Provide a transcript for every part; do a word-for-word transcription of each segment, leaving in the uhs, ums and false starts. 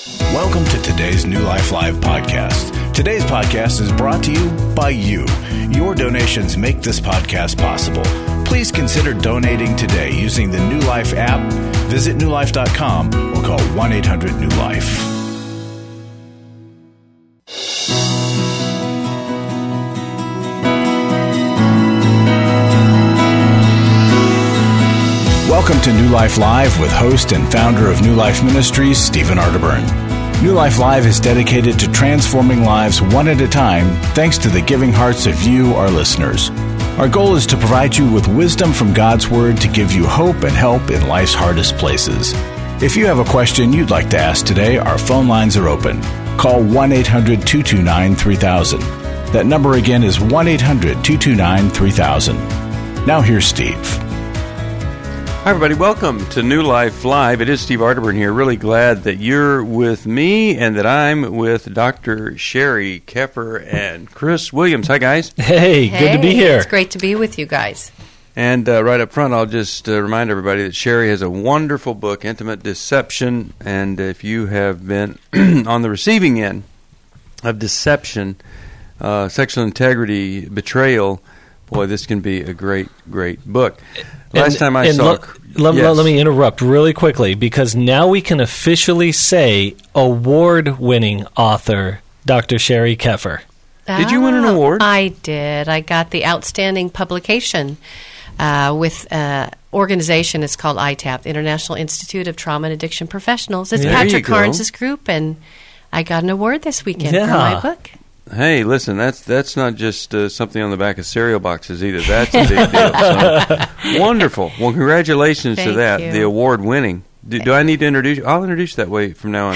Welcome to today's New Life Live podcast. Today's podcast is brought to you by you. Your donations make this podcast possible. Please consider donating today using the New Life app. Visit new life dot com or call one eight hundred new life. Welcome to New Life Live with host and founder of New Life Ministries, Stephen Arterburn. New Life Live is dedicated to transforming lives one at a time thanks to the giving hearts of you, our listeners. Our goal is to provide you with wisdom from God's Word to give you hope and help in life's hardest places. If you have a question you'd like to ask today, our phone lines are open. Call one eight hundred two two nine three thousand. That number again is one eight hundred two two nine three thousand. Now here's Steve. Hi, everybody. Welcome to New Life Live. It is Steve Arterburn here. Really glad that you're with me and that I'm with Doctor Sherry Keffer and Chris Williams. Hi, guys. Hey, hey, good to be here. It's great to be with you guys. And uh, right up front, I'll just uh, remind everybody that Sherry has a wonderful book, Intimate Deception. And if you have been on the receiving end of deception, uh, sexual integrity, betrayal, boy, this can be a great, great book. Last and, time I and saw... Let, let, yes. let me interrupt really quickly, because now we can officially say award-winning author, Doctor Sherry Keffer. Did you win an award? I did. I got the Outstanding Publication uh, with an organization. It's called I TAP, the International Institute of Trauma and Addiction Professionals. It's There Patrick you go. Carnes' group, and I got an award this weekend Yeah. for my book. Hey, listen, that's that's not just uh, something on the back of cereal boxes either. That's a big deal. So, wonderful. Well, congratulations to Thank that, you. the award winning. Do, do I need to introduce you? I'll introduce you that way from now on.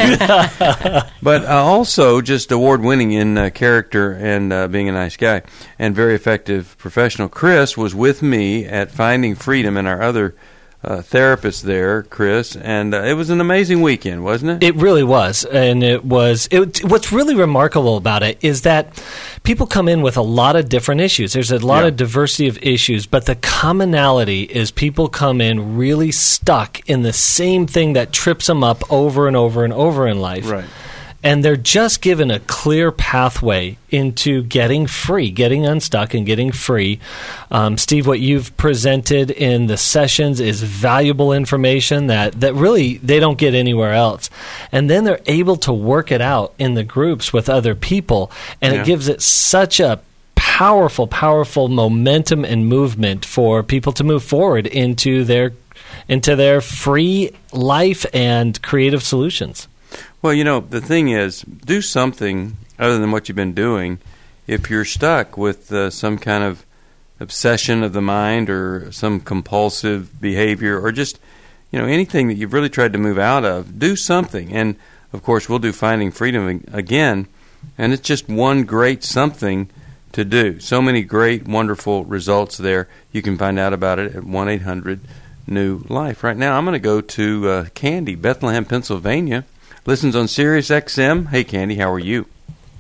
The award but uh, also just award winning in uh, character and uh, being a nice guy and very effective professional. Chris was with me at Finding Freedom and our other Uh, therapist there, Chris, and uh, it was an amazing weekend, wasn't it? It really was, and it was. It, what's really remarkable about it is that people come in with a lot of different issues. There's a lot Yeah. of diversity of issues, but the commonality is people come in really stuck in the same thing that trips them up over and over and over in life. Right. And they're just given a clear pathway into getting free, getting unstuck and getting free. Um, Steve, what you've presented in the sessions is valuable information that, that really they don't get anywhere else. And then they're able to work it out in the groups with other people, and Yeah. it gives it such a powerful, powerful momentum and movement for people to move forward into their into their free life and creative solutions. Well, you know, the thing is, do something other than what you've been doing if you're stuck with uh, some kind of obsession of the mind or some compulsive behavior or just, you know, anything that you've really tried to move out of. Do something. And, of course, we'll do Finding Freedom again, and it's just one great something to do. So many great, wonderful results there. You can find out about it at one eight hundred new life. Right now, I'm going to go to uh, Candy, Bethlehem, Pennsylvania. Listens on Sirius X M. Hey, Candy, how are you?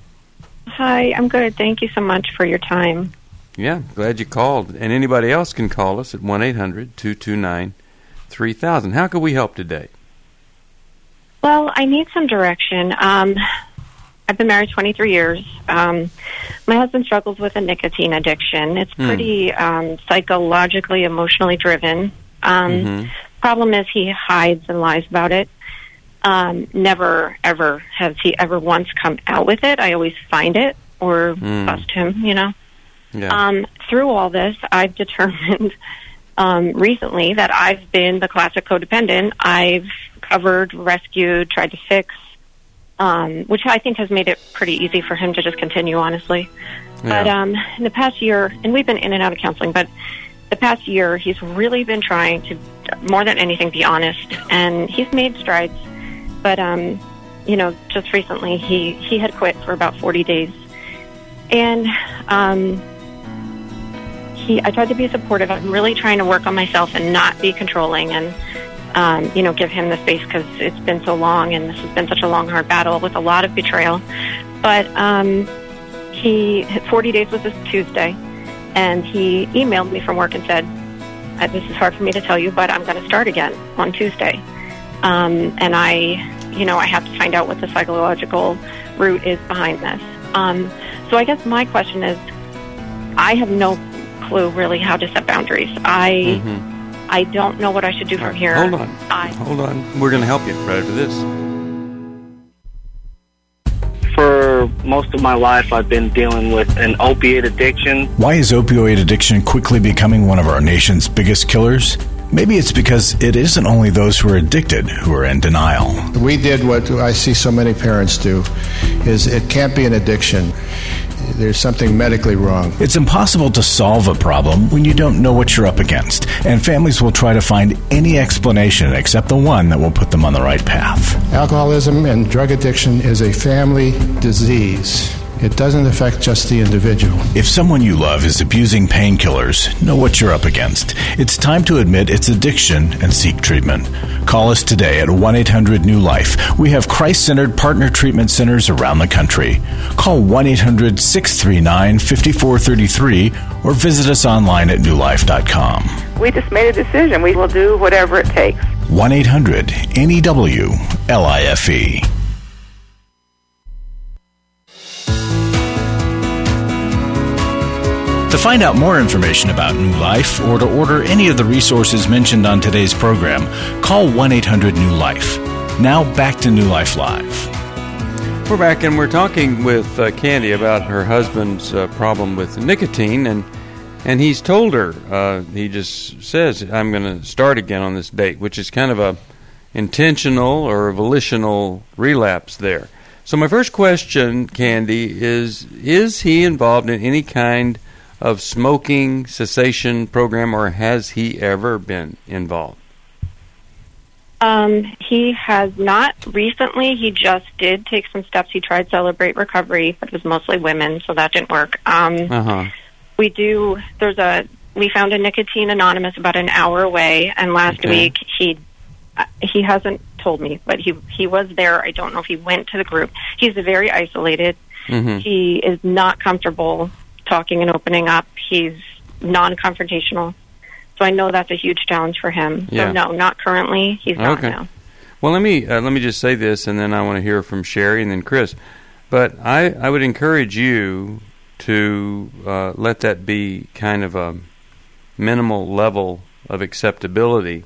Hi, I'm good. Thank you so much for your time. Yeah, glad you called. And anybody else can call us at one eight hundred two two nine three thousand. How can we help today? Well, I need some direction. Um, I've been married twenty-three years. Um, my husband struggles with a nicotine addiction. It's pretty Mm. um, psychologically, emotionally driven. Um, Mm-hmm. Problem is he hides and lies about it. Um, never, ever has he ever once come out with it. I always find it or Mm. bust him, you know. Yeah. Um, through all this, I've determined um, recently that I've been the classic codependent. I've covered, rescued, tried to fix, um, which I think has made it pretty easy for him to just continue, honestly. Yeah. But um, in the past year, and we've been in and out of counseling, but the past year, he's really been trying to, more than anything, be honest, and he's made strides. But, um, you know, just recently he, he had quit for about forty days. And um, he, I tried to be supportive. I'm really trying to work on myself and not be controlling and, um, you know, give him the space because it's been so long and this has been such a long, hard battle with a lot of betrayal. But um, he, forty days was this Tuesday, and he emailed me from work and said, this is hard for me to tell you, but I'm going to start again on Tuesday. Um, and I, you know, I have to find out what the psychological root is behind this. Um, so I guess my question is, I have no clue really how to set boundaries. I mm-hmm. I don't know what I should do from right, here. Hold on. I, hold on. We're going to help you right after this. For most of my life, I've been dealing with an opiate addiction. Why is opioid addiction quickly becoming one of our nation's biggest killers? Maybe it's because it isn't only those who are addicted who are in denial. We did what I see so many parents do, is it can't be an addiction. There's something medically wrong. It's impossible to solve a problem when you don't know what you're up against, and families will try to find any explanation except the one that will put them on the right path. Alcoholism and drug addiction is a family disease. It doesn't affect just the individual. If someone you love is abusing painkillers, know what you're up against. It's time to admit it's addiction and seek treatment. Call us today at one eight hundred new life. We have Christ-centered partner treatment centers around the country. Call one eight hundred six three nine five four three three or visit us online at new life dot com. We just made a decision. We will do whatever it takes. one eight hundred N E W L I F E. To find out more information about New Life or to order any of the resources mentioned on today's program, call one eight hundred new life. Now back to New Life Live. We're back and we're talking with uh, Candy about her husband's uh, problem with nicotine, and and he's told her, uh, he just says, I'm going to start again on this date, which is kind of a intentional or volitional relapse there. So my first question, Candy, is, is he involved in any kind of smoking cessation program, or has he ever been involved? Um, he has not recently. He just did take some steps. He tried Celebrate Recovery, but it was mostly women, so that didn't work. Um, uh-huh. We do, there's a, we found a Nicotine Anonymous about an hour away, and last okay. week he, he hasn't told me, but he, he was there. I don't know if he went to the group. He's very isolated. Mm-hmm. He is not comfortable talking and opening up. He's non-confrontational. So I know that's a huge challenge for him. Yeah. So no, not currently. He's not okay. now. Well, let me uh, let me just say this, and then I want to hear from Sherry and then Chris. But I, I would encourage you to uh, let that be kind of a minimal level of acceptability.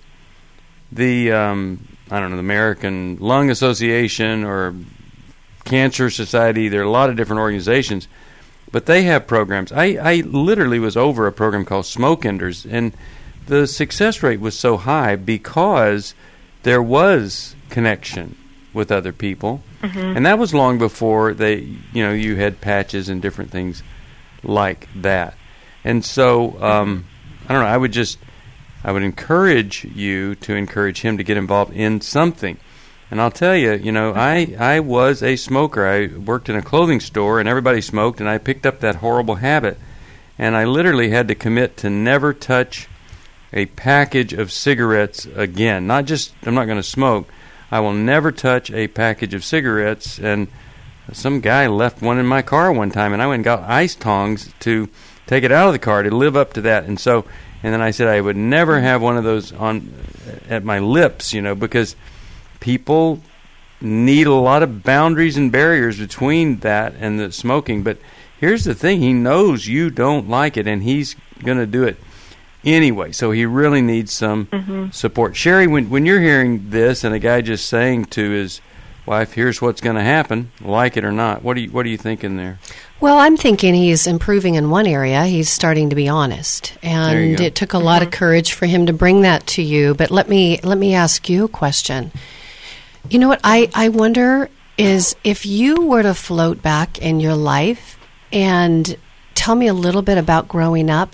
The um, I don't know, the American Lung Association or Cancer Society, there are a lot of different organizations. But they have programs. I, I literally was over a program called Smoke Enders, and the success rate was so high because there was connection with other people, mm-hmm. and that was long before they, you know, you had patches and different things like that. And so, um, I don't know. I would just, I would encourage you to encourage him to get involved in something. And I'll tell you, you know, I, I was a smoker. I worked in a clothing store, and everybody smoked, and I picked up that horrible habit. And I literally had to commit to never touch a package of cigarettes again. Not just, I'm not going to smoke. I will never touch a package of cigarettes. And some guy left one in my car one time, and I went and got ice tongs to take it out of the car to live up to that. And so, and then I said I would never have one of those on at my lips, you know, because people need a lot of boundaries and barriers between that and the smoking. But here's the thing. He knows you don't like it, and he's going to do it anyway. So he really needs some mm-hmm. support. Sherry, when, when you're hearing this and a guy just saying to his wife, here's what's going to happen, like it or not, what are you, what are you thinking there? Well, I'm thinking he's improving in one area. He's starting to be honest. And it took a mm-hmm. lot of courage for him to bring that to you. But let me let me ask you a question. You know what I, I wonder is if you were to float back in your life and tell me a little bit about growing up,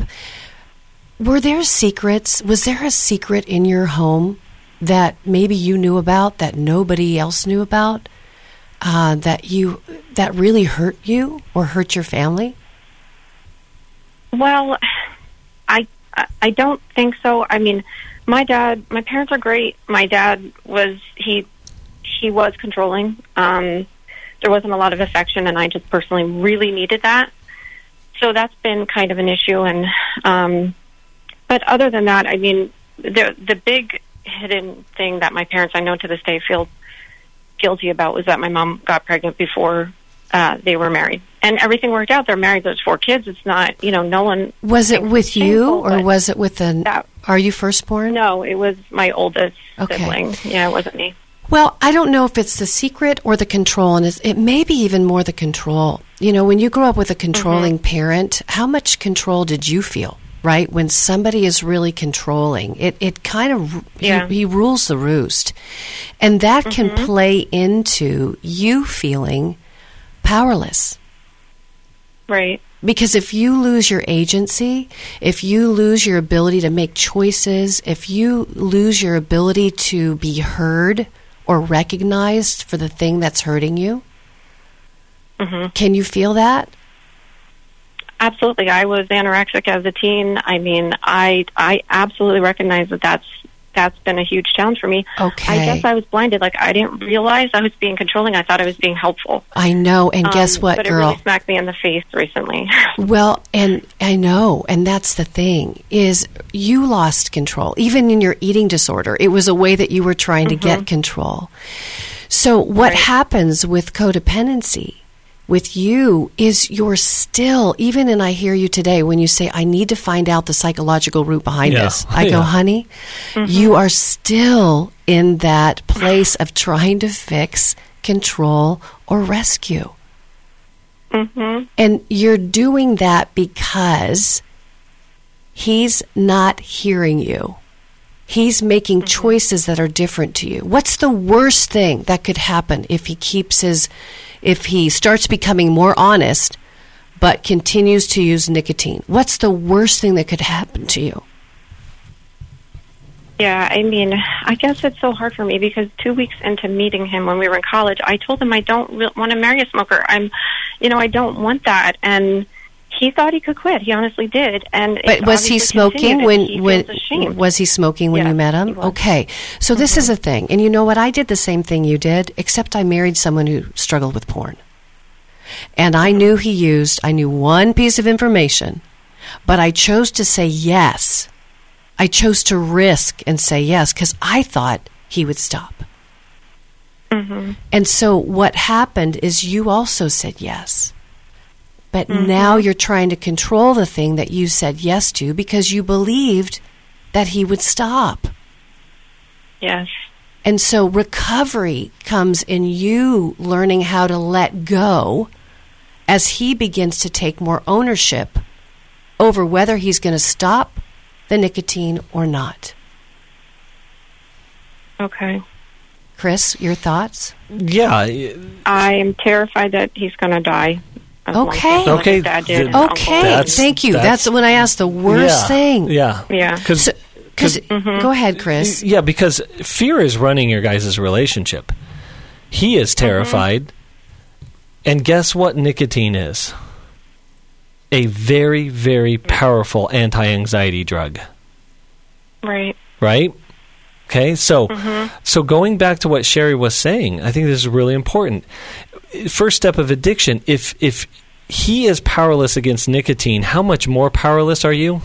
were there secrets? Was there a secret in your home that maybe you knew about that nobody else knew about, uh, that you that really hurt you or hurt your family? Well, I I don't think so. I mean, my dad, my parents are great. My dad was he. He was controlling. Um, there wasn't a lot of affection, and I just personally really needed that. So that's been kind of an issue. And um, but other than that, I mean, the the big hidden thing that my parents, I know to this day, feel guilty about was that my mom got pregnant before uh, they were married. And everything worked out. They're married. There's four kids. It's not, you know, no one... Was it with shameful, you, or was it with an... That, are you firstborn? No, it was my oldest okay. sibling. Yeah, it wasn't me. Well, I don't know if it's the secret or the control, and it's, it may be even more the control. You know, when you grow up with a controlling mm-hmm. parent, how much control did you feel, right? When somebody is really controlling, it, it kind of, yeah. he, he rules the roost. And that mm-hmm. can play into you feeling powerless. Right. Because if you lose your agency, if you lose your ability to make choices, if you lose your ability to be heard or recognized for the thing that's hurting you, mm-hmm. can you feel that? Absolutely. I was anorexic as a teen. I mean, I I absolutely recognize that that's that's been a huge challenge for me. Okay. I guess I was blinded. Like, I didn't realize I was being controlling. I thought I was being helpful. I know. And um, guess what, but girl? But it really smacked me in the face recently. Well, and I know. And that's the thing, is you lost control. Even in your eating disorder, it was a way that you were trying mm-hmm. to get control. So what right. happens with codependency with you is you're still, even in I Hear You Today, when you say, I need to find out the psychological root behind yeah. this, I yeah. go, honey, mm-hmm. you are still in that place of trying to fix, control, or rescue. Mm-hmm. And you're doing that because he's not hearing you. He's making mm-hmm. choices that are different to you. What's the worst thing that could happen if he keeps his, if he starts becoming more honest, but continues to use nicotine? What's the worst thing that could happen to you? Yeah, I mean, I guess it's so hard for me because two weeks into meeting him when we were in college, I told him I don't re- want to marry a smoker. I'm, you know, I don't want that. And he thought he could quit. He honestly did. And but was he smoking when when was he smoking when yeah, you met him? Okay, so mm-hmm. this is a thing, and you know what? I did the same thing you did, except I married someone who struggled with porn, and I knew he used. I knew one piece of information, but I chose to say yes. I chose to risk and say yes because I thought he would stop. Mm-hmm. And so what happened is you also said yes. But mm-hmm. now you're trying to control the thing that you said yes to because you believed that he would stop. Yes. And so recovery comes in you learning how to let go as he begins to take more ownership over whether he's going to stop the nicotine or not. Okay. Chris, your thoughts? Yeah. I am terrified that he's going to die. Okay. Like okay. Dad did, okay. That's, Thank you. That's, that's when I asked the worst yeah, thing. Yeah. Yeah. Because so, mm-hmm. Go ahead, Chris. Yeah, because fear is running your guys' relationship. He is terrified. Mm-hmm. And guess what nicotine is? A very, very powerful anti-anxiety drug. Right. Right? Okay, so mm-hmm. so going back to what Sherry was saying, I think this is really important. First step of addiction, if if he is powerless against nicotine, how much more powerless are you?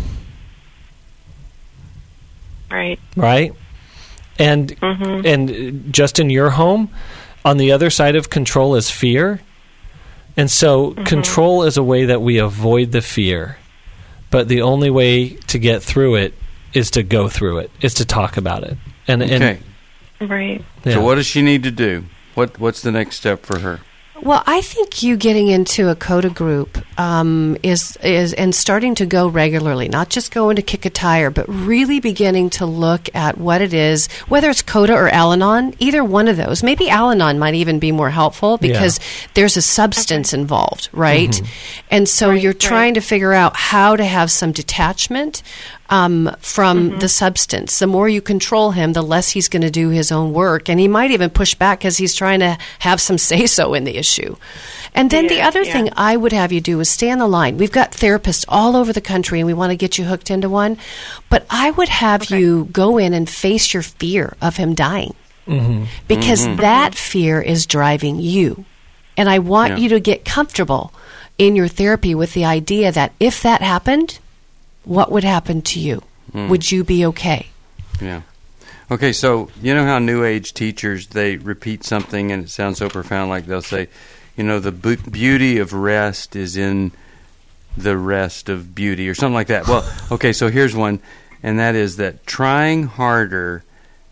Right. Right? And mm-hmm. and just in your home, on the other side of control is fear. And so mm-hmm. control is a way that we avoid the fear. But the only way to get through it is to go through it, is to talk about it. And, okay. And, right. Yeah. So what does she need to do? What What's the next step for her? Well, I think you getting into a CODA group um, is is and starting to go regularly, not just going to kick a tire, but really beginning to look at what it is, whether it's CODA or Al-Anon, either one of those. Maybe Al-Anon might even be more helpful because yeah. there's a substance okay. involved, right? Mm-hmm. And so right, you're trying right. to figure out how to have some detachment Um, from mm-hmm. the substance. The more you control him, the less he's going to do his own work. And he might even push back because he's trying to have some say-so in the issue. And then yeah, the other yeah. thing I would have you do is stay on the line. We've got therapists all over the country, and we want to get you hooked into one. But I would have okay. you go in and face your fear of him dying. Mm-hmm. Because mm-hmm. that fear is driving you. And I want yeah. you to get comfortable in your therapy with the idea that if that happened, what would happen to you? Mm. Would you be okay? Yeah. Okay, so you know how New Age teachers, they repeat something and it sounds so profound, like they'll say, you know, the bu- beauty of rest is in the rest of beauty or something like that. Well, okay, so here's one, and that is that trying harder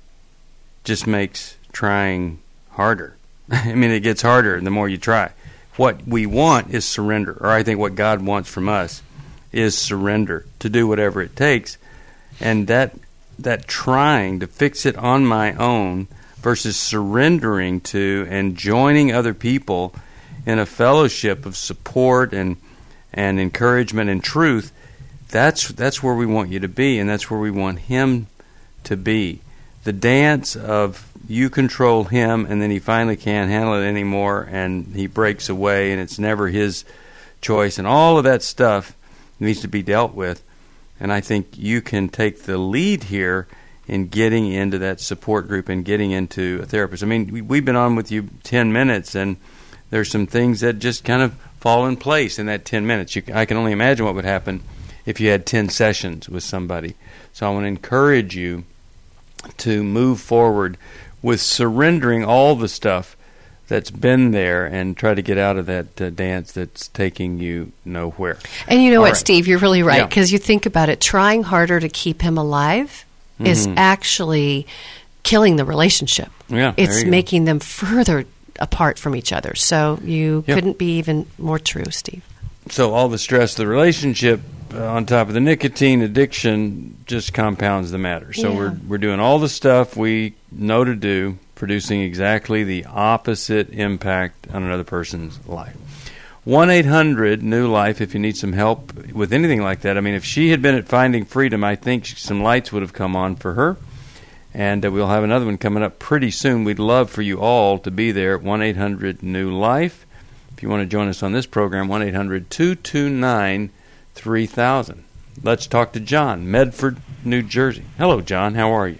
just makes trying harder. I mean, it gets harder the more you try. What we want is surrender, or I think what God wants from us is surrender, to do whatever it takes. And that that trying to fix it on my own versus surrendering to and joining other people in a fellowship of support and and encouragement and truth, that's that's where we want you to be, and that's where we want him to be. The dance of you control him, and then he finally can't handle it anymore, and he breaks away, and it's never his choice, and all of that stuff needs to be dealt with. And I think you can take the lead here in getting into that support group and getting into a therapist. I mean, we've been on with you ten minutes, and there's some things that just kind of fall in place in that ten minutes. You, I can only imagine what would happen if you had ten sessions with somebody. So I want to encourage you to move forward with surrendering all the stuff that's been there and try to get out of that uh, dance that's taking you nowhere. And you know all what, right. Steve, you're really right, because yeah. you think about it, trying harder to keep him alive mm-hmm. is actually killing the relationship. Yeah, it's making them further apart from each other. So you yep. couldn't be even more true, Steve. So all the stress of the relationship uh, on top of the nicotine addiction just compounds the matter. So yeah. we're we're doing all the stuff we know to do, producing exactly the opposite impact on another person's life. one eight hundred new life if you need some help with anything like that. I mean, if she had been at Finding Freedom, I think some lights would have come on for her. And uh, we'll have another one coming up pretty soon. We'd love for you all to be there at one eight hundred new life. If you want to join us on this program, one eight hundred two two nine three thousand. Let's talk to John, Medford, New Jersey. Hello, John. How are you?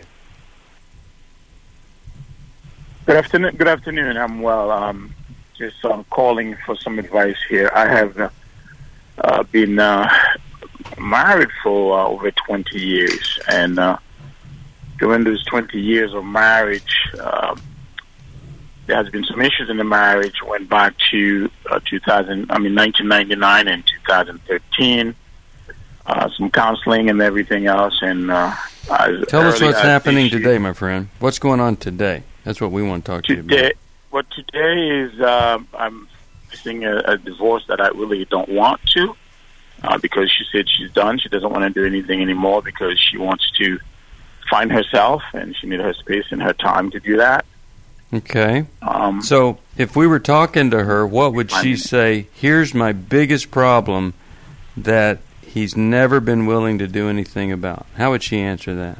Good afternoon. Good afternoon. I'm well. Um, just um, calling for some advice here. I have uh, uh, been uh, married for uh, over twenty years, and uh, during those twenty years of marriage, uh, there has been some issues in the marriage. Went back to uh, two thousand, I mean nineteen ninety-nine and two thousand thirteen. Uh, some counseling and everything else. And uh, tell us what's happening today, my friend. What's going on today? That's what we want to talk to today, you about. What today is, uh, I'm facing a, a divorce that I really don't want to, uh, because she said she's done. She doesn't want to do anything anymore because she wants to find herself, and she needs her space and her time to do that. Okay. Um, so if we were talking to her, what would she say? Here's my biggest problem that he's never been willing to do anything about. How would she answer that?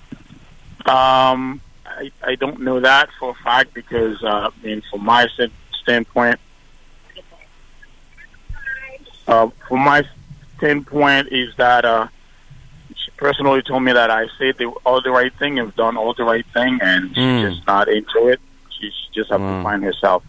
Um, I, I don't know that for a fact because, uh, I mean, from my standpoint, uh, from my standpoint is that uh, she personally told me that I said the, all the right thing, have done all the right thing, and she's mm. just not into it. She, she just has wow. to find herself.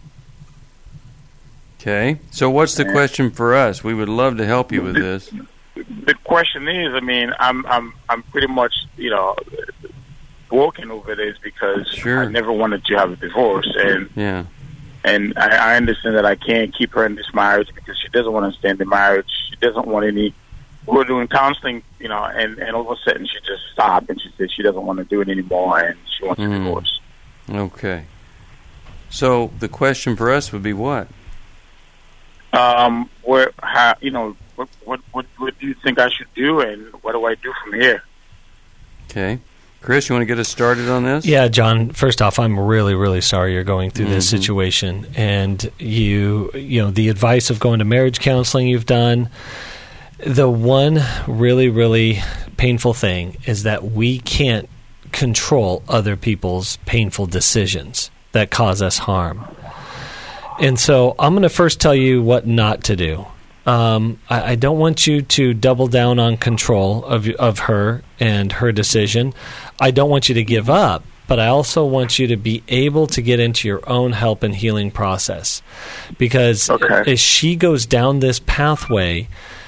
Okay. So what's the and question for us? We would love to help you with the, this. The question is, I mean, I'm I'm I'm pretty much, you know, broken over this because sure. I never wanted to have a divorce, and yeah, and I, I understand that I can't keep her in this marriage because she doesn't want to stay in the marriage. She doesn't want any. We're doing counseling, you know, and, and all of a sudden she just stopped and she said she doesn't want to do it anymore and she wants mm. a divorce. Okay. So the question for us would be what? Um, where, how, you know, what, what, what, what do you think I should do, and what do I do from here? Okay. Chris, you want to get us started on this? Yeah, John, first off, I'm really, really sorry you're going through mm-hmm. this situation. And you, you know, the advice of going to marriage counseling you've done, the one really, really painful thing is that we can't control other people's painful decisions that cause us harm. And so I'm going to first tell you what not to do. Um, I, I don't want you to double down on control of of her and her decision. I don't want you to give up, but I also want you to be able to get into your own help and healing process. Because okay. as she goes down this pathway,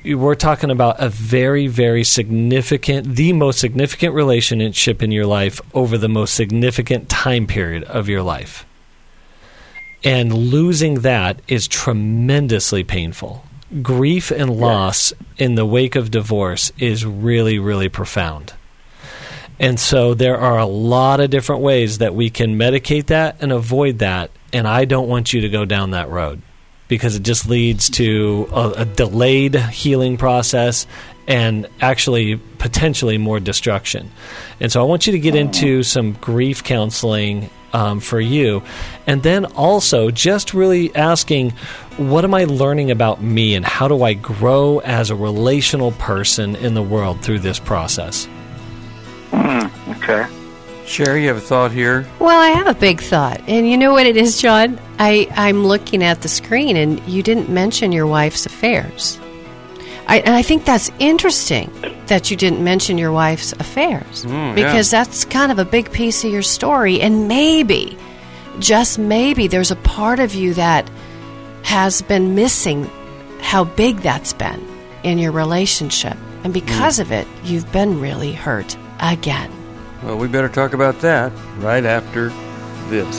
we're talking about a very, very significant, the most significant relationship in your life over the most significant time period of your life. And losing that is tremendously painful. Grief and loss yeah. in the wake of divorce is really, really profound. And so there are a lot of different ways that we can medicate that and avoid that, and I don't want you to go down that road because it just leads to a, a delayed healing process and actually potentially more destruction. And so I want you to get into some grief counseling um, for you, and then also just really asking, what am I learning about me and how do I grow as a relational person in the world through this process? Mm, okay. Sherry, you have a thought here? Well, I have a big thought. And you know what it is, John? I, I'm looking at the screen, and you didn't mention your wife's affairs. I, and I think that's interesting that you didn't mention your wife's affairs. Mm, because yeah. that's kind of a big piece of your story. And maybe, just maybe, there's a part of you that has been missing how big that's been in your relationship. And because mm. of it, you've been really hurt again. Well, we better talk about that right after this.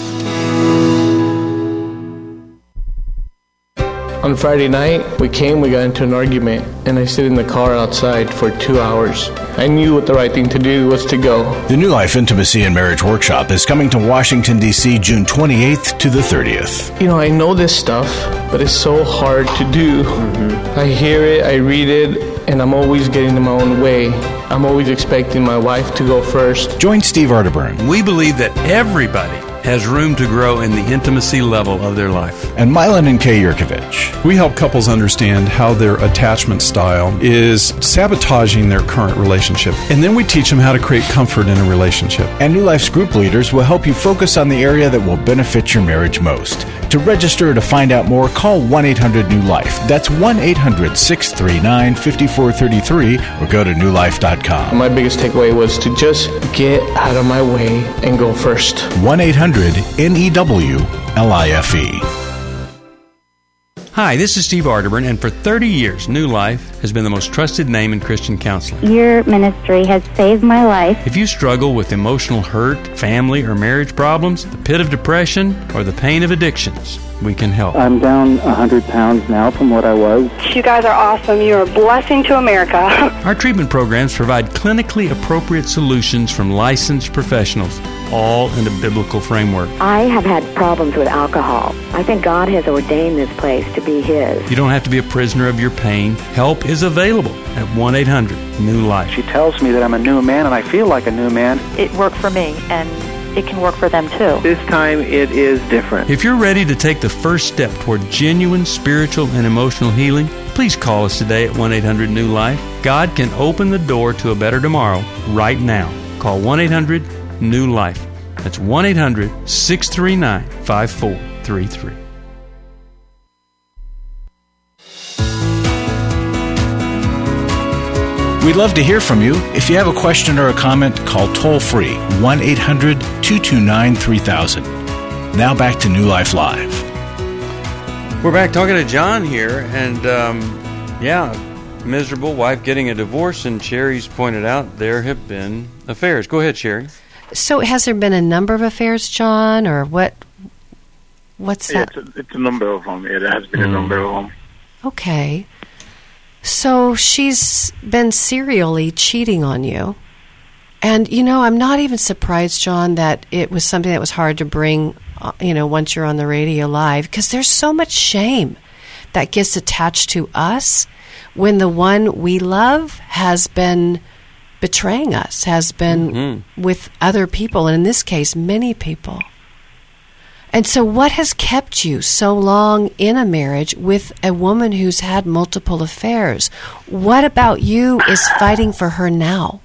On Friday night, we came, we got into an argument, and I stayed in the car outside for two hours. I knew what the right thing to do was to go. The New Life Intimacy and Marriage Workshop is coming to Washington, D C June twenty-eighth to the thirtieth. You know, I know this stuff, but it's so hard to do. Mm-hmm. I hear it, I read it, and I'm always getting in my own way. I'm always expecting my wife to go first. Join Steve Arterburn. We believe that everybody has room to grow in the intimacy level of their life. And Milan and Kay Yurkovich. We help couples understand how their attachment style is sabotaging their current relationship. And then we teach them how to create comfort in a relationship. And New Life's group leaders will help you focus on the area that will benefit your marriage most. To register or to find out more, call one eight hundred new life. That's one eight hundred six three nine five four three three or go to new life dot com. My biggest takeaway was to just get out of my way and go first. one eight hundred N E W L I F E. Hi, this is Steve Arterburn, and for thirty years, New Life has been the most trusted name in Christian counseling. Your ministry has saved my life. If you struggle with emotional hurt, family or marriage problems, the pit of depression, or the pain of addictions, we can help. I'm down one hundred pounds now from what I was. You guys are awesome. You're a blessing to America. Our treatment programs provide clinically appropriate solutions from licensed professionals, all in a biblical framework. I have had problems with alcohol. I think God has ordained this place to be His. You don't have to be a prisoner of your pain. Help is available at one eight hundred new life. She tells me that I'm a new man, and I feel like a new man. It worked for me, and it can work for them too. This time it is different. If you're ready to take the first step toward genuine spiritual and emotional healing, please call us today at one eight hundred new life. God can open the door to a better tomorrow right now. Call one eight hundred new life. That's one eight hundred six three nine five four three three. We'd love to hear from you. If you have a question or a comment, call toll-free one eight hundred two two nine three thousand. Now back to New Life Live. We're back talking to John here, and um, yeah, miserable wife getting a divorce, and Sherry's pointed out there have been affairs. Go ahead, Sherry. So has there been a number of affairs, John, or what? What's yeah, that? It's a, it's a number of them. Yeah, there has been mm. a number of them. Okay. So she's been serially cheating on you. And, you know, I'm not even surprised, John, that it was something that was hard to bring, uh, you know, once you're on the radio live, because there's so much shame that gets attached to us when the one we love has been betraying us, has been mm-hmm. with other people, and in this case, many people. And so what has kept you so long in a marriage with a woman who's had multiple affairs? What about you is fighting for her now?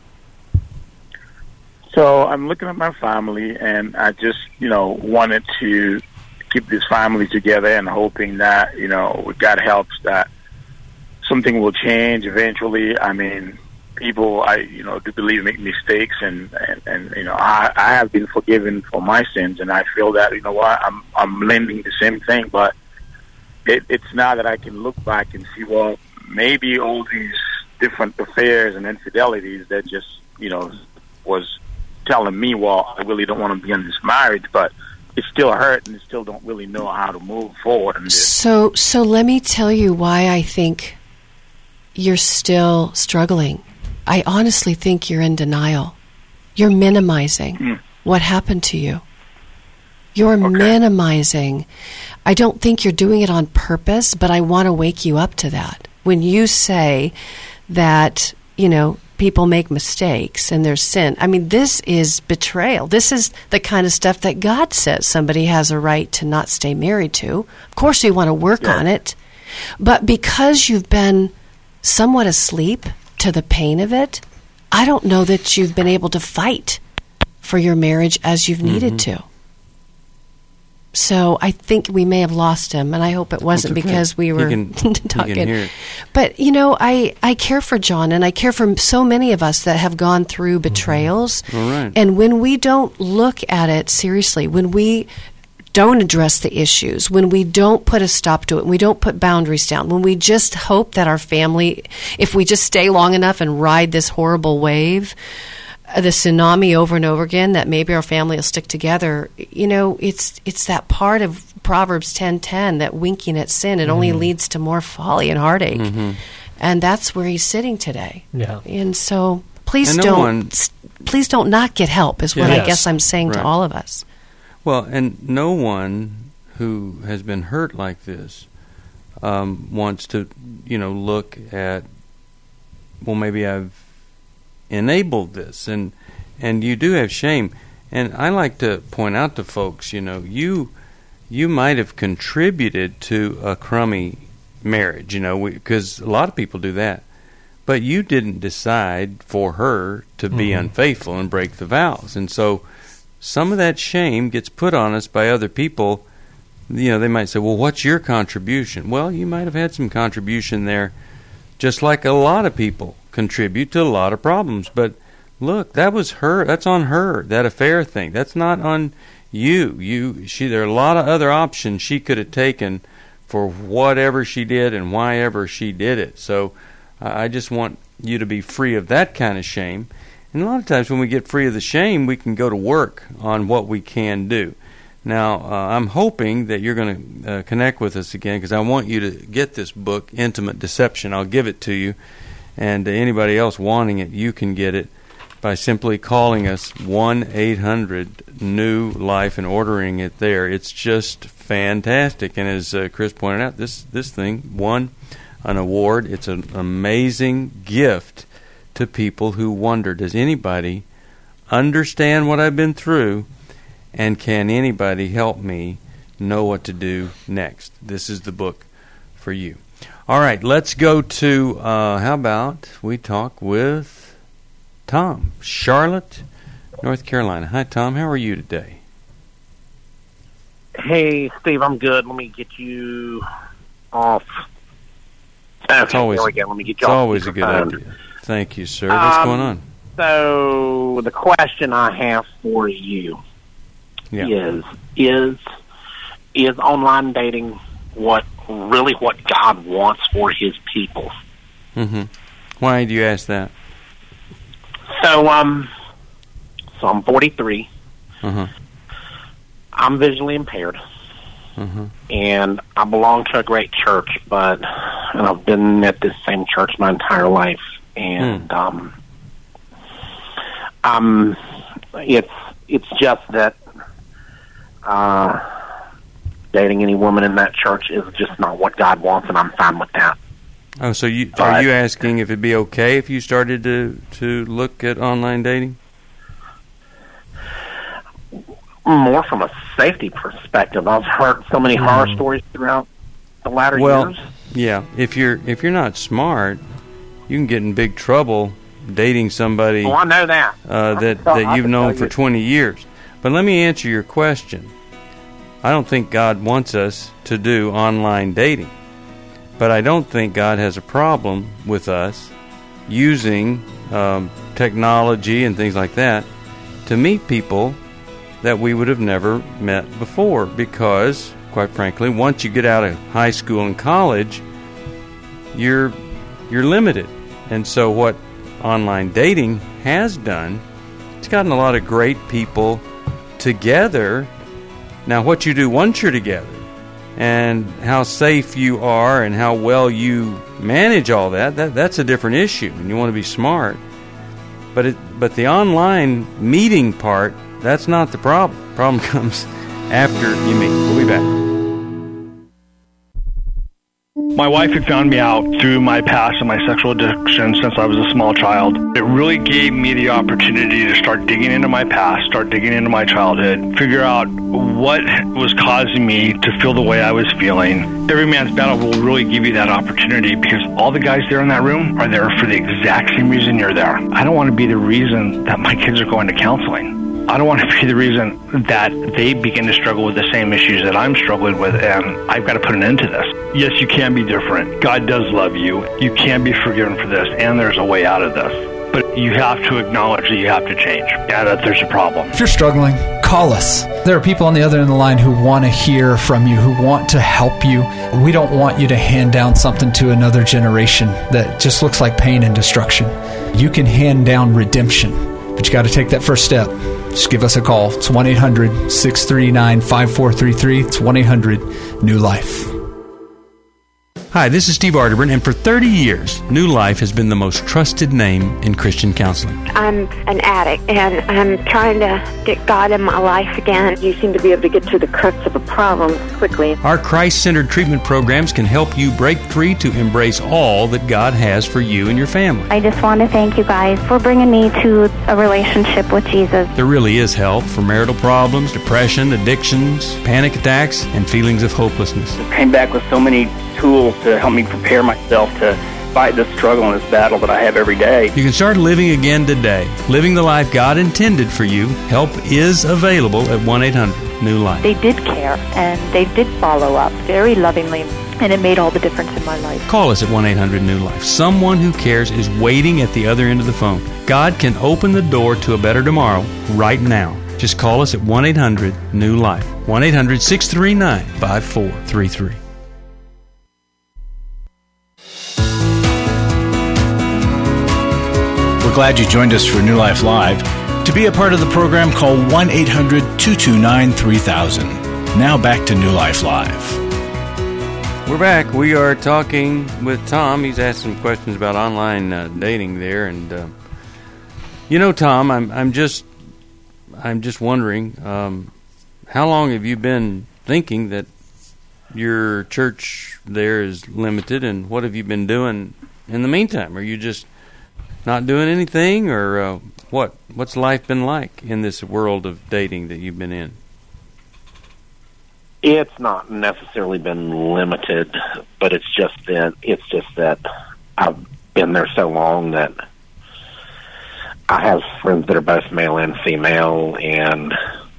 So I'm looking at my family, and I just, you know, wanted to keep this family together and hoping that, you know, with God helps, that something will change eventually. I mean, people, I you know, do believe make mistakes, and, and, and you know, I, I have been forgiven for my sins, and I feel that, you know what, I'm I'm lending the same thing, but it, it's now that I can look back and see, well, maybe all these different affairs and infidelities that just, you know, was telling me, well, I really don't want to be in this marriage, but it still hurt and I still don't really know how to move forward in this. So, so let me tell you why I think you're still struggling. I honestly think you're in denial. You're minimizing mm. what happened to you. You're okay. minimizing. I don't think you're doing it on purpose, but I want to wake you up to that. When you say that, you know, people make mistakes and there's sin, I mean, this is betrayal. This is the kind of stuff that God says somebody has a right to not stay married to. Of course, we want to work yeah. on it. But because you've been somewhat asleep to the pain of it, I don't know that you've been able to fight for your marriage as you've needed mm-hmm. to. So I think we may have lost him, and I hope it wasn't okay. because we were can, talking. But, you know, I, I care for John, and I care for so many of us that have gone through betrayals. Mm-hmm. All right. And when we don't look at it seriously, when we don't address the issues, when we don't put a stop to it, when we don't put boundaries down, when we just hope that our family, if we just stay long enough and ride this horrible wave, the tsunami over and over again, that maybe our family will stick together. You know, it's it's that part of Proverbs ten ten, that winking at sin, it mm-hmm. only leads to more folly and heartache. Mm-hmm. And that's where he's sitting today. Yeah. And so please and no don't one, please don't not get help is what yes. I guess I'm saying right. to all of us. Well, and no one who has been hurt like this um, wants to, you know, look at, well, maybe I've enabled this, and and you do have shame. And I like to point out to folks, you know, you you might have contributed to a crummy marriage, you know, because a lot of people do that, but you didn't decide for her to be mm-hmm. unfaithful and break the vows. And so some of that shame gets put on us by other people. You know, they might say, well, what's your contribution? Well, you might have had some contribution there, just like a lot of people contribute to a lot of problems. But look, that was her. That's on her, that affair thing. That's not on you. You, she. There are a lot of other options she could have taken for whatever she did and why ever she did it. So uh, I just want you to be free of that kind of shame. And a lot of times when we get free of the shame, we can go to work on what we can do. Now, uh, I'm hoping that you're going to uh, connect with us again, because I want you to get this book, Intimate Deception. I'll give it to you. And uh, anybody else wanting it, you can get it by simply calling us one eight hundred new life and ordering it there. It's just fantastic. And as uh, Chris pointed out, this, this thing won an award. It's an amazing gift to people who wonder, does anybody understand what I've been through, and can anybody help me know what to do next? This is the book for you. All right, let's go to, uh, how about we talk with Tom, Charlotte, North Carolina. Hi, Tom. How are you today? Hey, Steve, I'm good. Let me get you off. Okay, it's always, there we go. Let me get you it's off always a good phone. idea. Thank you, sir. What's um, going on? So the question I have for you yeah. is is is online dating what really what God wants for His people? Mm-hmm. Why do you ask that? So um, so I'm forty-three. Uh-huh. I'm visually impaired. Uh-huh. And I belong to a great church, but and I've been at this same church my entire life. And mm. um, um, it's it's just that uh, dating any woman in that church is just not what God wants, and I'm fine with that. Oh, so you but, are you asking if it'd be okay if you started to to look at online dating? More from a safety perspective. I've heard so many mm. horror stories throughout the latter well, years. Yeah, if you're if you're not smart, you can get in big trouble dating somebody. Oh, I know that. Uh, that tell, that you've known for twenty years. But let me answer your question. I don't think God wants us to do online dating, but I don't think God has a problem with us using um, technology and things like that to meet people that we would have never met before, because, quite frankly, once you get out of high school and college, you're you're limited. And so what online dating has done, it's gotten a lot of great people together. Now, what you do once you're together and how safe you are and how well you manage all that, that that's a different issue, and you want to be smart. But it, but the online meeting part, that's not the problem. The problem comes after you meet. We'll be back. My wife had found me out through my past and my sexual addiction since I was a small child. It really gave me the opportunity to start digging into my past, start digging into my childhood, figure out what was causing me to feel the way I was feeling. Every Man's Battle will really give you that opportunity because all the guys there in that room are there for the exact same reason you're there. I don't want to be the reason that my kids are going to counseling. I don't want to be the reason that they begin to struggle with the same issues that I'm struggling with, and I've got to put an end to this. Yes, you can be different. God does love you. You can be forgiven for this, and there's a way out of this. But you have to acknowledge that you have to change, and that there's a problem. If you're struggling, call us. There are people on the other end of the line who want to hear from you, who want to help you. We don't want you to hand down something to another generation that just looks like pain and destruction. You can hand down redemption, but you got to take that first step. Just give us a call. It's one eight hundred six three nine five four three three. It's one eight hundred new life. Hi, this is Steve Arterburn, and for thirty years, New Life has been the most trusted name in Christian counseling. I'm an addict, and I'm trying to get God in my life again. You seem to be able to get to the crux of a problem quickly. Our Christ-centered treatment programs can help you break free to embrace all that God has for you and your family. I just want to thank you guys for bringing me to a relationship with Jesus. There really is help for marital problems, depression, addictions, panic attacks, and feelings of hopelessness. I came back with so many tools to help me prepare myself to fight this struggle and this battle that I have every day. You can start living again today, living the life God intended for you. Help is available at one eight hundred new life. They did care, and they did follow up very lovingly, and it made all the difference in my life. Call us at one eight hundred new life. Someone who cares is waiting at the other end of the phone. God can open the door to a better tomorrow right now. Just call us at one eight hundred new life. one eight hundred six three nine five four three three. We're glad you joined us for New Life Live. To be a part of the program, call one eight hundred two two nine three thousand. Now back to New Life Live. We're back. We are talking with Tom. He's asked some questions about online uh, dating there, and uh, you know, Tom, I'm I'm just I'm just wondering, um, how long have you been thinking that your church there is limited, and what have you been doing in the meantime? Are you just not doing anything, or uh, what? What's life been like in this world of dating that you've been in? It's not necessarily been limited, but it's just that it's just that I've been there so long that I have friends that are both male and female, and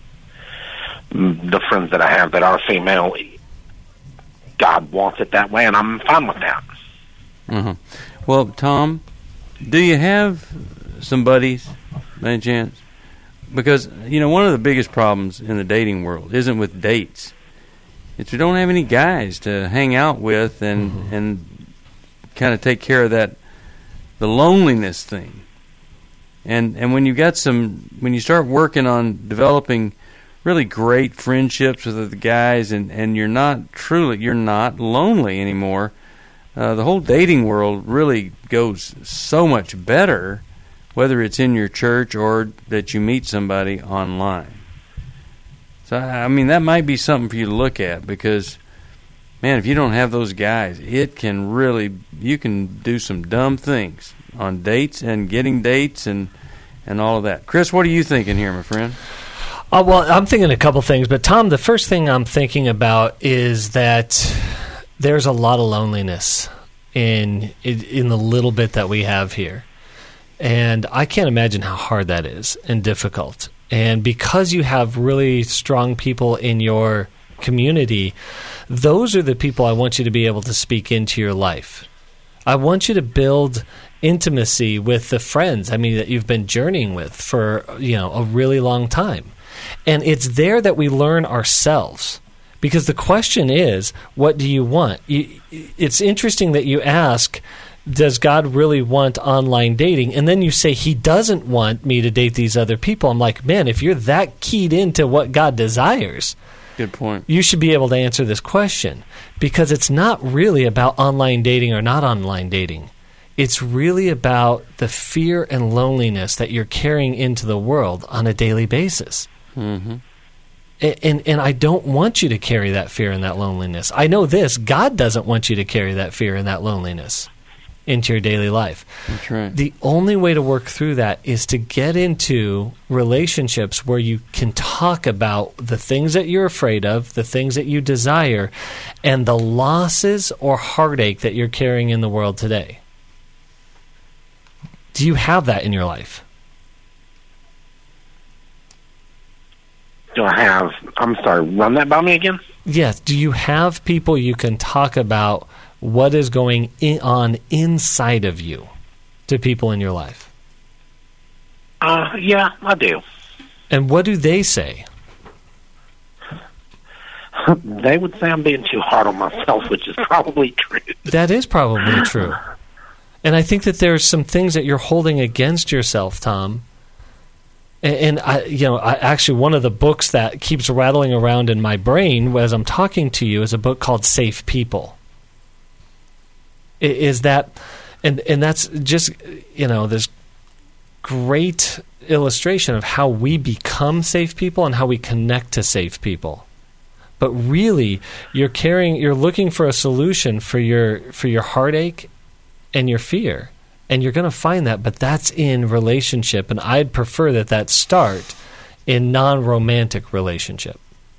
the friends that I have that are female, God wants it that way, and I'm fine with that. Uh-huh. Well, Tom, do you have some buddies, by any chance? Because, you know, one of the biggest problems in the dating world isn't with dates. It's we don't have any guys to hang out with and mm-hmm. and kind of take care of that, the loneliness thing. And and when you got some, when you start working on developing really great friendships with the guys, and, and you're not truly, you're not lonely anymore, Uh, the whole dating world really goes so much better, whether it's in your church or that you meet somebody online. So, I mean, that might be something for you to look at, because, man, if you don't have those guys, it can really, you can do some dumb things on dates and getting dates and, and all of that. Chris, what are you thinking here, my friend? Uh, well, I'm thinking a couple things, but Tom, the first thing I'm thinking about is that there's a lot of loneliness in, in in the little bit that we have here. And I can't imagine how hard that is and difficult. And because you have really strong people in your community, those are the people I want you to be able to speak into your life. I want you to build intimacy with the friends, I mean, that you've been journeying with for, you know, a really long time. And it's there that we learn ourselves. Because the question is, what do you want? You, it's interesting that you ask, does God really want online dating? And then you say he doesn't want me to date these other people. I'm like, man, if you're that keyed into what God desires, good point, you should be able to answer this question, because it's not really about online dating or not online dating. It's really about the fear and loneliness that you're carrying into the world on a daily basis. Mm-hmm. And, and and I don't want you to carry that fear and that loneliness. I know this, God doesn't want you to carry that fear and that loneliness into your daily life. That's right. The only way to work through that is to get into relationships where you can talk about the things that you're afraid of, the things that you desire, and the losses or heartache that you're carrying in the world today. Do you have that in your life? Do I have, I'm sorry, run that by me again? Yes. Do you have people you can talk about what is going in, on inside of you to people in your life? Uh, yeah, I do. And what do they say? They would say I'm being too hard on myself, which is probably true. That is probably true. And I think that there's some things that you're holding against yourself, Tom. And, and I, you know, I, actually, one of the books that keeps rattling around in my brain as I'm talking to you is a book called Safe People. Is that, and and that's just, you know, this great illustration of how we become safe people and how we connect to safe people. But really, you're carrying, you're looking for a solution for your for your heartache and your fear, and you're going to find that. But that's in relationship, and I'd prefer that that start in non-romantic relationship.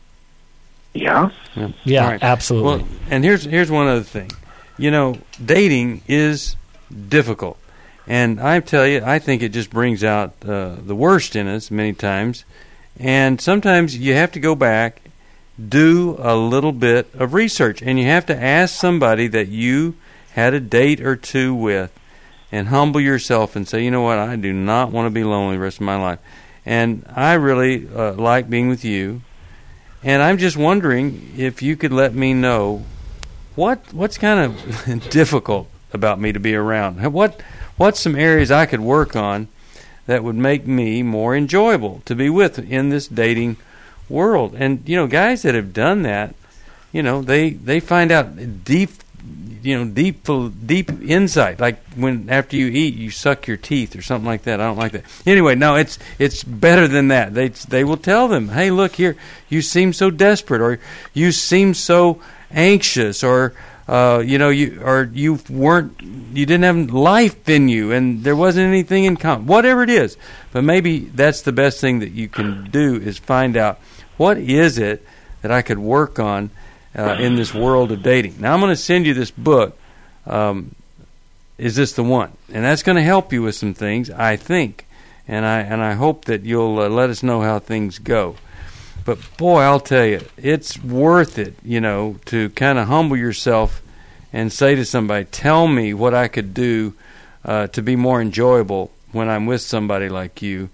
Yeah, yeah, yeah right. Absolutely. Well, and here's here's one other thing. You know, dating is difficult. And I tell you, I think it just brings out uh, the worst in us many times. And sometimes you have to go back, do a little bit of research. And you have to ask somebody that you had a date or two with and humble yourself and say, you know what, I do not want to be lonely the rest of my life. And I really uh, like being with you. And I'm just wondering if you could let me know What what's kind of difficult about me to be around? What what's some areas I could work on that would make me more enjoyable to be with in this dating world? And you know, guys that have done that, you know, they they find out deep, you know, deep deep insight. Like when after you eat, you suck your teeth or something like that. I don't like that. Anyway, no, it's it's better than that. They they will tell them, hey, look here, you seem so desperate, or you seem so anxious, or uh, you know, you or you weren't, you didn't have life in you, and there wasn't anything in common. Whatever it is, but maybe that's the best thing that you can do is find out what is it that I could work on uh, in this world of dating. Now I'm going to send you this book. Um, is this the one? And that's going to help you with some things, I think, and I and I hope that you'll uh, let us know how things go. But, boy, I'll tell you, it's worth it, you know, to kind of humble yourself and say to somebody, tell me what I could do uh, to be more enjoyable when I'm with somebody like you.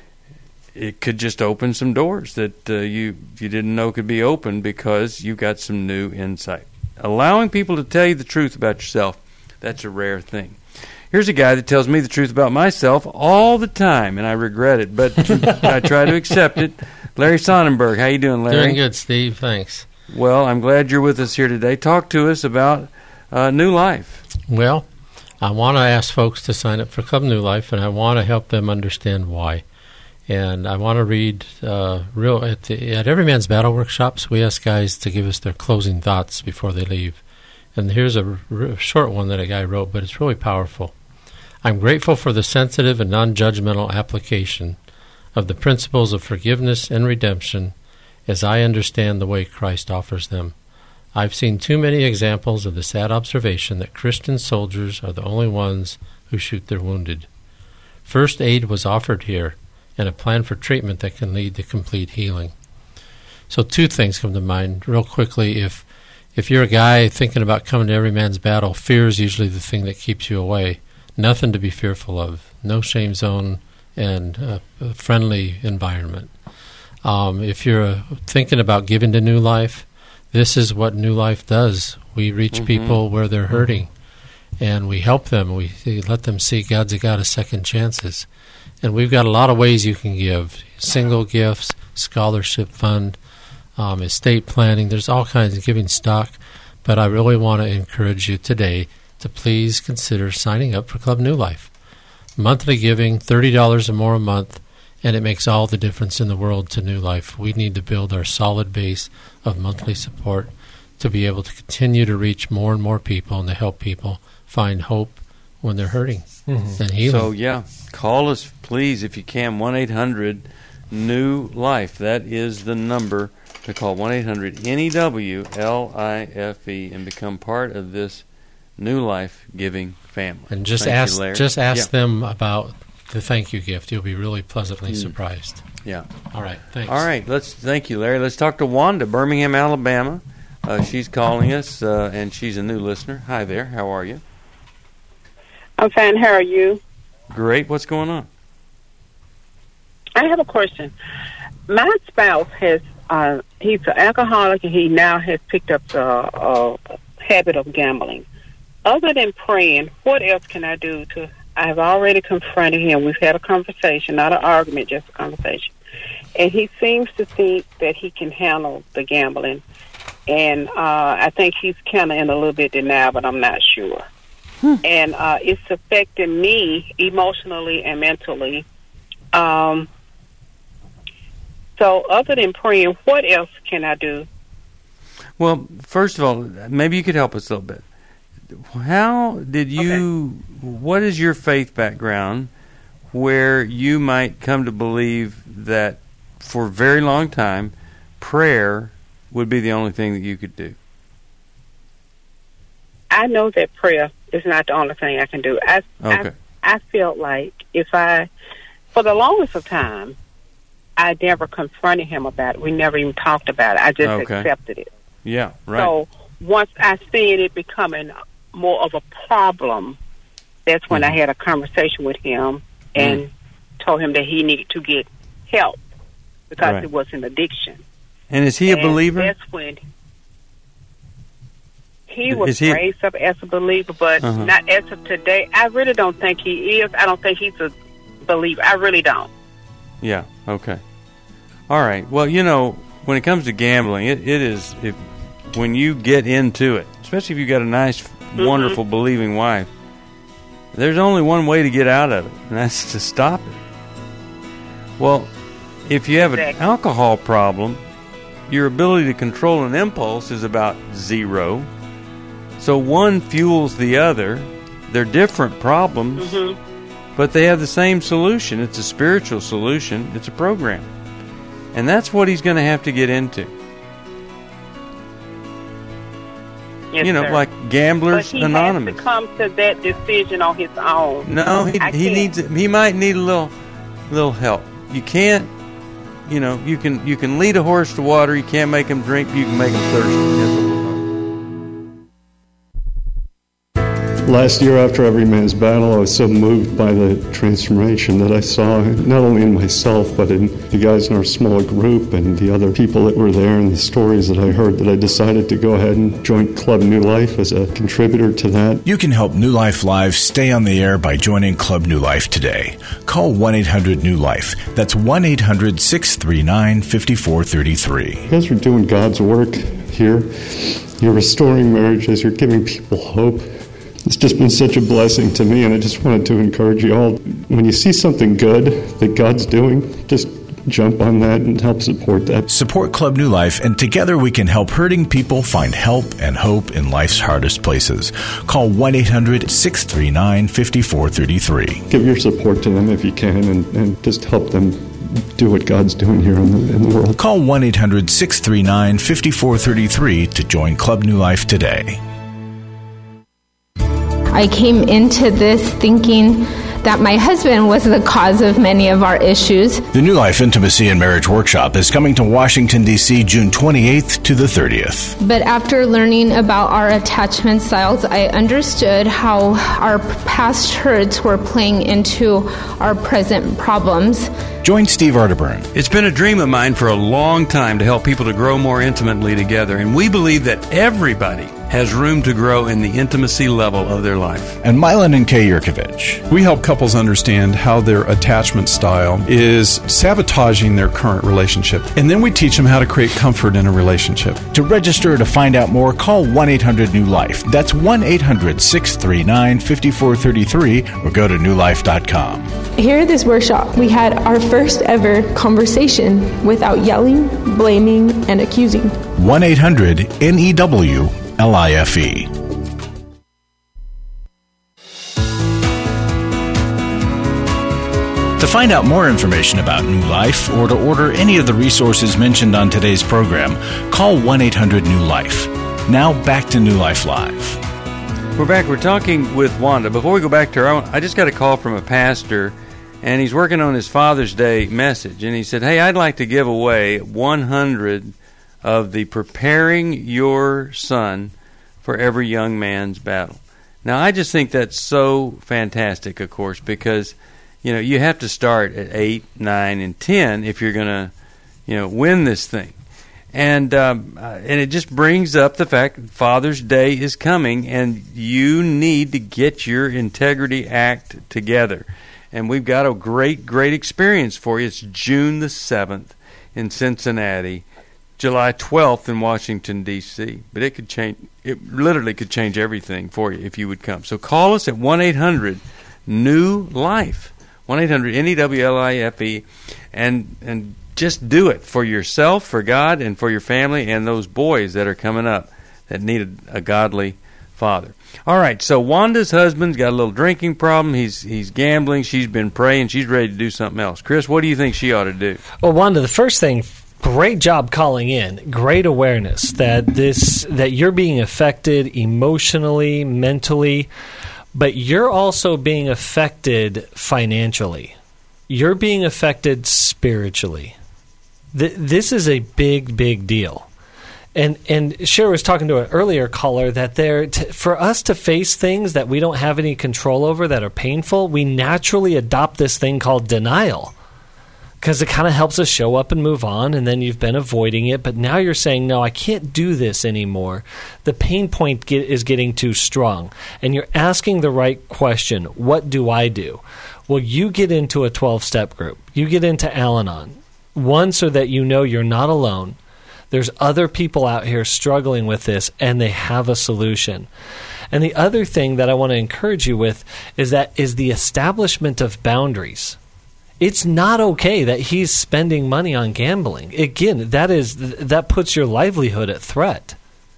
It could just open some doors that uh, you, you didn't know could be open because you got some new insight. Allowing people to tell you the truth about yourself, that's a rare thing. Here's a guy that tells me the truth about myself all the time, and I regret it, but I try to accept it. Larry Sonnenberg, how you doing, Larry? Doing good, Steve. Thanks. Well, I'm glad you're with us here today. Talk to us about uh, New Life. Well, I want to ask folks to sign up for Club New Life, and I want to help them understand why. And I want to read uh, real at, the, at Every Man's Battle workshops. We ask guys to give us their closing thoughts before they leave. And here's a r- short one that a guy wrote, but it's really powerful. I'm grateful for the sensitive and non-judgmental application of the principles of forgiveness and redemption as I understand the way Christ offers them. I've seen too many examples of the sad observation that Christian soldiers are the only ones who shoot their wounded. First aid was offered here, and a plan for treatment that can lead to complete healing. So two things come to mind real quickly. If if you're a guy thinking about coming to Every Man's Battle, fear is usually the thing that keeps you away. Nothing to be fearful of. No shame zone and uh, a friendly environment. Um, if you're uh, thinking about giving to New Life, this is what New Life does. We reach mm-hmm. people where they're hurting. and we help them. We let them see God's a God of second chances. And we've got a lot of ways you can give. Single gifts, scholarship fund, um, estate planning. There's all kinds of giving stock. But I really want to encourage you today to please consider signing up for Club New Life. Monthly giving, thirty dollars or more a month, and it makes all the difference in the world to New Life. We need to build our solid base of monthly support to be able to continue to reach more and more people and to help people find hope when they're hurting mm-hmm. and healing. So, yeah, call us, please, if you can, one eight hundred new life. That is the number to call, one eight hundred N E W L I F E, and become part of this New Life giving family. And just Thank ask you, just ask yeah. them about the thank you gift. You'll be really pleasantly mm. surprised. Yeah. All right, thanks. All right, let's thank you, Larry. Let's talk to Wanda, Birmingham, Alabama. Uh, she's calling us, uh, and she's a new listener. Hi there. How are you? I'm fine. How are you? Great. What's going on? I have a question. My spouse has, uh, he's an alcoholic, and he now has picked up the uh, habit of gambling. Other than praying, what else can I do to, I've already confronted him. We've had a conversation, not an argument, just a conversation. And he seems to think that he can handle the gambling. And uh, I think he's kind of in a little bit denial, but I'm not sure. Hmm. And uh, it's affecting me emotionally and mentally. Um, so other than praying, what else can I do? Well, first of all, maybe you could help us a little bit. How did you, okay. what is your faith background where you might come to believe that for a very long time, prayer would be the only thing that you could do? I know that prayer is not the only thing I can do. I, okay. I, I felt like if I, for the longest of time, I never confronted him about it. We never even talked about it. I just okay. accepted it. Yeah, right. So once I seen it becoming more of a problem, that's when mm-hmm. I had a conversation with him and mm. told him that he needed to get help because right. it was an addiction. And is he a and believer? That's when he was is he... raised up as a believer, but uh-huh. not as of today. I really don't think he is. I don't think he's a believer. I really don't. Yeah, okay. All right. Well, you know, when it comes to gambling, it, it is, if, when you get into it, especially if you've got a nice, mm-hmm. wonderful, believing wife, there's only one way to get out of it, and that's to stop it. Well, if you have exactly. an alcohol problem, your ability to control an impulse is about zero. So one fuels the other. They're different problems, mm-hmm. but they have the same solution. It's a spiritual solution. It's a program. And that's what he's going to have to get into. Yes, you know, sir. like Gamblers but he Anonymous. Has to come to that decision on his own. No, he, he needs. He might need a little, little help. You can't. You know, you can you can lead a horse to water. You can't make him drink. You can make him thirsty. That's what we're talking. Last year, after Every Man's Battle, I was so moved by the transformation that I saw, not only in myself, but in the guys in our small group and the other people that were there and the stories that I heard, that I decided to go ahead and join Club New Life as a contributor to that. You can help New Life Live stay on the air by joining Club New Life today. Call one eight hundred new life. That's one eight hundred six three nine five four three three. You guys are doing God's work here. You're restoring marriages. You're giving people hope. It's just been such a blessing to me, and I just wanted to encourage you all. When you see something good that God's doing, just jump on that and help support that. Support Club New Life, and together we can help hurting people find help and hope in life's hardest places. Call one eight hundred six three nine five four three three. Give your support to them if you can, and, and just help them do what God's doing here in the, in the world. Call one eight hundred six three nine five four three three to join Club New Life today. I came into this thinking that my husband was the cause of many of our issues. The New Life Intimacy and Marriage Workshop is coming to Washington, D C June twenty-eighth to the thirtieth. But after learning about our attachment styles, I understood how our past hurts were playing into our present problems. Join Steve Arterburn. It's been a dream of mine for a long time to help people to grow more intimately together, and we believe that everybody has room to grow in the intimacy level of their life. And Milan and Kay Yurkovich. We help couples understand how their attachment style is sabotaging their current relationship. And then we teach them how to create comfort in a relationship. To register or to find out more, call one eight hundred new life. That's one eight hundred six three nine five four three three or go to new life dot com. Here at this workshop, we had our first ever conversation without yelling, blaming, and accusing. one eight hundred N E W L I F E. To find out more information about New Life or to order any of the resources mentioned on today's program, call one eight hundred new life. Now back to New Life Live. We're back. We're talking with Wanda. Before we go back to her own, I just got a call from a pastor, and he's working on his Father's Day message. And he said, hey, I'd like to give away one hundred of the Preparing Your Son for Every Young Man's Battle. Now, I just think that's so fantastic, of course, because, you know, you have to start at eight, nine, and ten if you're going to, you know, win this thing. And um, and it just brings up the fact that Father's Day is coming, and you need to get your Integrity Act together. And we've got a great, great experience for you. It's June the seventh in Cincinnati, July twelfth in Washington, D C But it could change. It literally could change everything for you if you would come. So call us at one eight hundred new life, one eight hundred N E W L I F E, and and. Just do it for yourself, for God, and for your family and those boys that are coming up that need a, a godly father. All right, so Wanda's husband's got a little drinking problem. He's he's gambling. She's been praying. She's ready to do something else. Chris, what do you think she ought to do? Well, Wanda, the first thing, great job calling in. Great awareness that this that you're being affected emotionally, mentally, but you're also being affected financially. You're being affected spiritually. This is a big, big deal. And and Cher was talking to an earlier caller that there, t- for us to face things that we don't have any control over that are painful, we naturally adopt this thing called denial because it kind of helps us show up and move on, and then you've been avoiding it. But now you're saying, no, I can't do this anymore. The pain point get, is getting too strong. And you're asking the right question, what do I do? Well, you get into a twelve-step group. You get into Al-Anon. One, so that you know you're not alone. There's other people out here struggling with this, and they have a solution. And the other thing that I want to encourage you with is that is the establishment of boundaries. It's not okay that he's spending money on gambling. Again, that is that puts your livelihood at threat.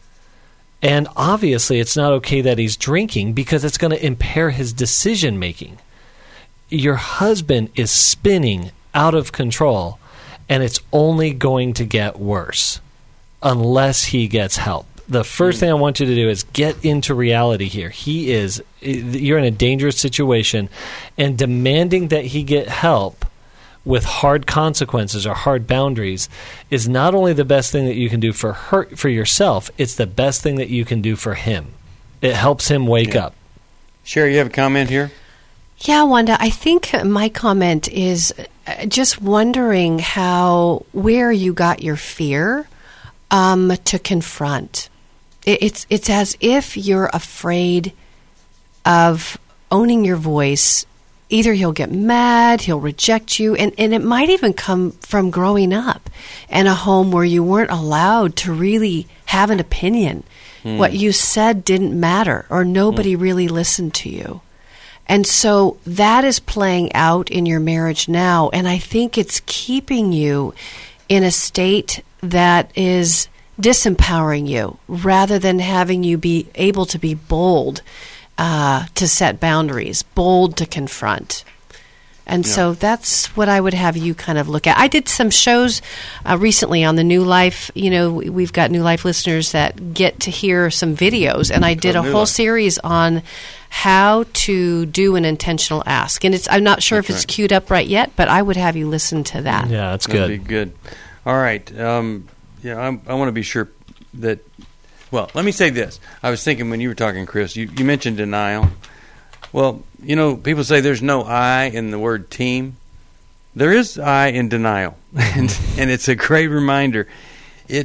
And obviously, it's not okay that he's drinking because it's going to impair his decision making. Your husband is spinning out of control, and it's only going to get worse unless he gets help. The first thing I want you to do is get into reality here. He is, you're in a dangerous situation, and demanding that he get help with hard consequences or hard boundaries is not only the best thing that you can do for her, for yourself, it's the best thing that you can do for him. It helps him wake yeah. up. Sherry, you have a comment here? Yeah, Wanda, I think my comment is just wondering how, where you got your fear um, to confront. It, it's it's as if you're afraid of owning your voice. Either he'll get mad, he'll reject you, and, and it might even come from growing up in a home where you weren't allowed to really have an opinion. Mm. What you said didn't matter, or nobody mm. really listened to you. And so that is playing out in your marriage now, and I think it's keeping you in a state that is disempowering you rather than having you be able to be bold uh, to set boundaries, bold to confront. And yeah. so that's what I would have you kind of look at. I did some shows uh, recently on the New Life. You know, we've got New Life listeners that get to hear some videos, and I did oh, a whole Life. series on how to do an intentional ask. And it's I'm not sure that's if it's right. queued up right yet, but I would have you listen to that. Yeah, that's That'd good. Be good. All right. Um, yeah, I'm, I want to be sure that, well, let me say this. I was thinking when you were talking, Chris, you, you mentioned denial. Well, you know, people say there's no I in the word team. There is I in denial, and, and it's a great reminder. It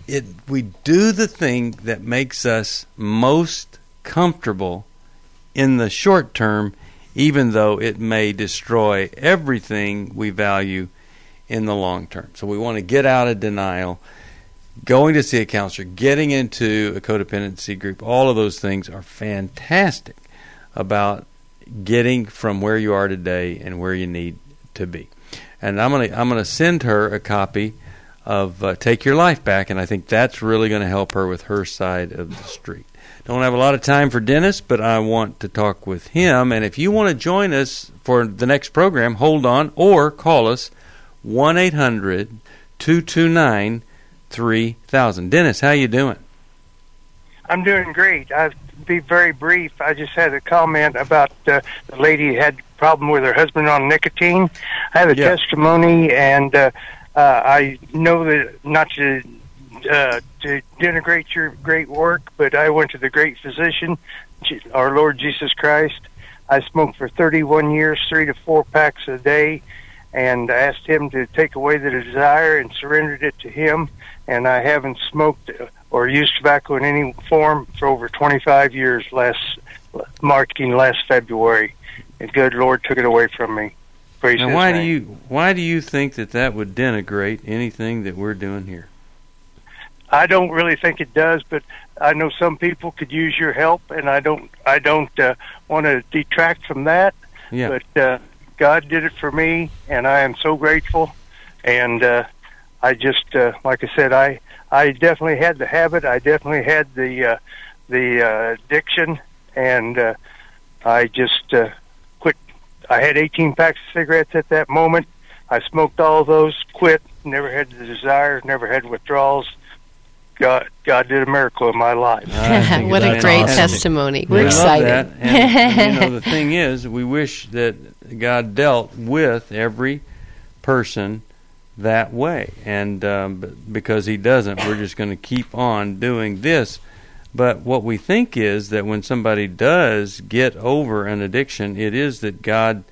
it we do the thing that makes us most comfortable in the short term, even though it may destroy everything we value in the long term. So we want to get out of denial, going to see a counselor, getting into a codependency group. All of those things are fantastic about getting from where you are today and where you need to be. And I'm going to I'm going to send her a copy of uh, Take Your Life Back, and I think that's really going to help her with her side of the street. Don't have a lot of time for Dennis, but I want to talk with him. And if you want to join us for the next program, hold on or call us one eight hundred two two nine three thousand. Dennis, how you doing? I'm doing great. I'll be very brief. I just had a comment about uh, the lady who had a problem with her husband on nicotine. I have a yeah. testimony, and uh, uh, I know that not to uh, to denigrate your great work, but I went to the great physician, our Lord Jesus Christ. I smoked for thirty-one years, three to four packs a day, and I asked him to take away the desire and surrendered it to him. And I haven't smoked or used tobacco in any form for over twenty-five years, last marking last February. And good Lord took it away from me. Praise now, His why name. do you why do you think that that would denigrate anything that we're doing here? I don't really think it does, but I know some people could use your help, and I don't I don't uh, want to detract from that. Yeah. But uh, God did it for me, and I am so grateful. And uh, I just, uh, like I said, I I definitely had the habit. I definitely had the uh, the uh, addiction, and uh, I just uh, quit. I had eighteen packs of cigarettes at that moment. I smoked all those, quit, never had the desire, never had withdrawals. God, God did a miracle in my life. What a great awesome. testimony. We're we excited. Love that. And, and, you know, the thing is, we wish that God dealt with every person that way. And um, because He doesn't, we're just going to keep on doing this. But what we think is that when somebody does get over an addiction, it is that God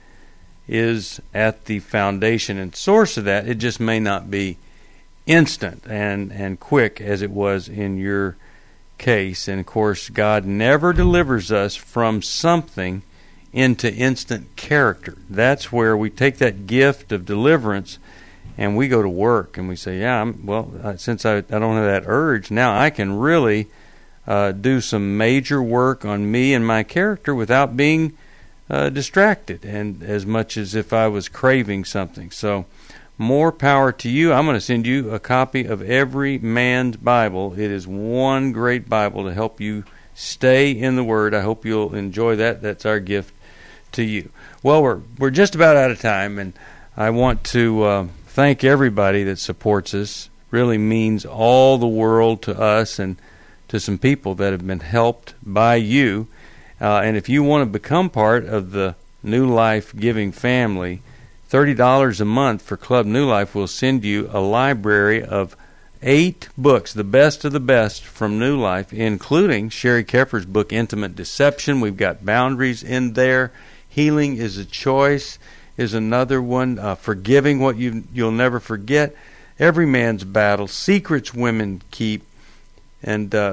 is at the foundation and source of that. It just may not be instant and, and quick as it was in your case. And, of course, God never delivers us from something into instant character. That's where we take that gift of deliverance and we go to work and we say, yeah, I'm, well, uh, since I, I don't have that urge, now I can really uh, do some major work on me and my character without being uh, distracted and as much as if I was craving something. So, more power to you. I'm going to send you a copy of Every Man's Bible. It is one great Bible to help you stay in the Word. I hope you'll enjoy that. That's our gift to you. Well, we're we're just about out of time, and I want to uh, thank everybody that supports us. Really means all the world to us and to some people that have been helped by you. Uh, and if you want to become part of the New Life Giving family, thirty dollars a month for Club New Life will send you a library of eight books, the best of the best from New Life, including Sherry Keffer's book, Intimate Deception. We've got Boundaries in there. Healing is a Choice is another one. Uh, Forgiving What you, You'll Never Forget. Every Man's Battle. Secrets Women Keep. And uh,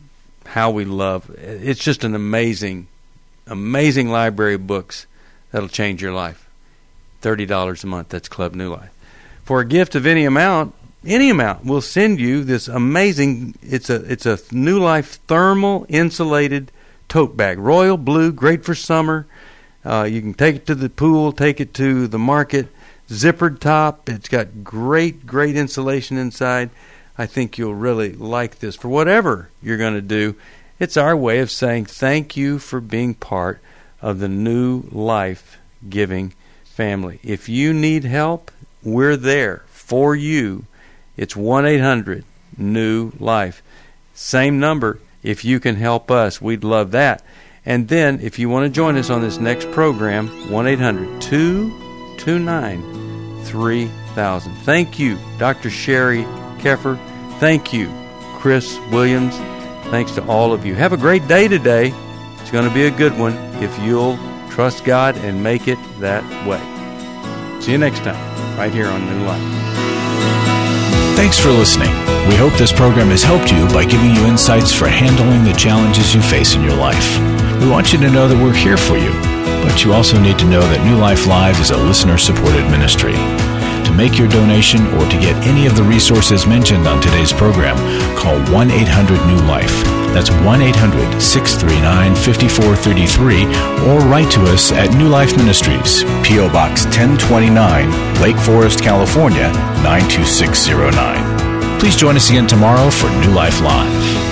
How We Love. It's just an amazing, amazing library of books that'll change your life. thirty dollars a month. That's Club New Life. For a gift of any amount, any amount, we'll send you this amazing, it's a it's a New Life thermal insulated tote bag. Royal blue, great for summer. Uh, you can take it to the pool, take it to the market. Zippered top. It's got great, great insulation inside. I think you'll really like this. For whatever you're going to do, it's our way of saying thank you for being part of the New Life Giving family. If you need help, we're there for you. It's one eight hundred new life. Same number. If you can help us, we'd love that. And then, if you want to join us on this next program, one eight hundred two two nine three thousand. Thank you, Doctor Sherry Keffer. Thank you, Chris Williams. Thanks to all of you. Have a great day today. It's going to be a good one if you'll trust God and make it that way. See you next time, right here on New Life. Thanks for listening. We hope this program has helped you by giving you insights for handling the challenges you face in your life. We want you to know that we're here for you, but you also need to know that New Life Live is a listener-supported ministry. To make your donation or to get any of the resources mentioned on today's program, call one eight hundred new life. That's one eight hundred, six three nine, five four three three, or write to us at New Life Ministries, P O Box ten twenty-nine, Lake Forest, California, nine two six zero nine. Please join us again tomorrow for New Life Live.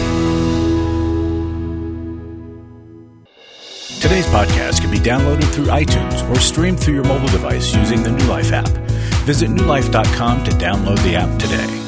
Today's podcast can be downloaded through iTunes or streamed through your mobile device using the New Life app. Visit new life dot com to download the app today.